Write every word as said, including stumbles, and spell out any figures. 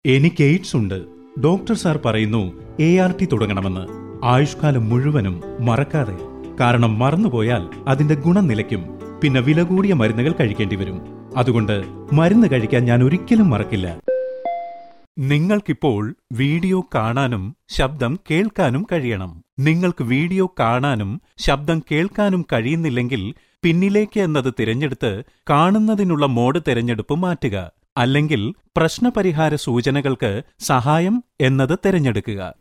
എനിക്ക് എയ്ഡ്സ് ഉണ്ട്. Doctor sir പറയുന്നു എ ആർ ടി തുടങ്ങണമെന്ന്. ആയുഷ്കാലം മുഴുവനും മറക്കാതെ. കാരണം മറന്നുപോയാൽ അതിന്റെ ഗുണം നിലയ്ക്കും. പിന്നെ വില കൂടിയ മരുന്നുകൾ കഴിക്കേണ്ടി വരും. അതുകൊണ്ട് മരുന്ന് കഴിക്കാൻ ഞാൻ ഒരിക്കലും മറക്കില്ല. നിങ്ങൾക്കിപ്പോൾ വീഡിയോ കാണാനും ശബ്ദം കേൾക്കാനും കഴിയണം. നിങ്ങൾക്ക് വീഡിയോ കാണാനും ശബ്ദം കേൾക്കാനും കഴിയുന്നില്ലെങ്കിൽ പിന്നിലേക്ക് എന്നത് തിരഞ്ഞെടുത്ത് കാണുന്നതിനുള്ള മോഡ് തിരഞ്ഞെടുപ്പ് മാറ്റുക. അല്ലെങ്കിൽ പ്രശ്നപരിഹാര സൂചനകൾക്ക് സഹായം എന്നത് തിരഞ്ഞെടുക്കുക.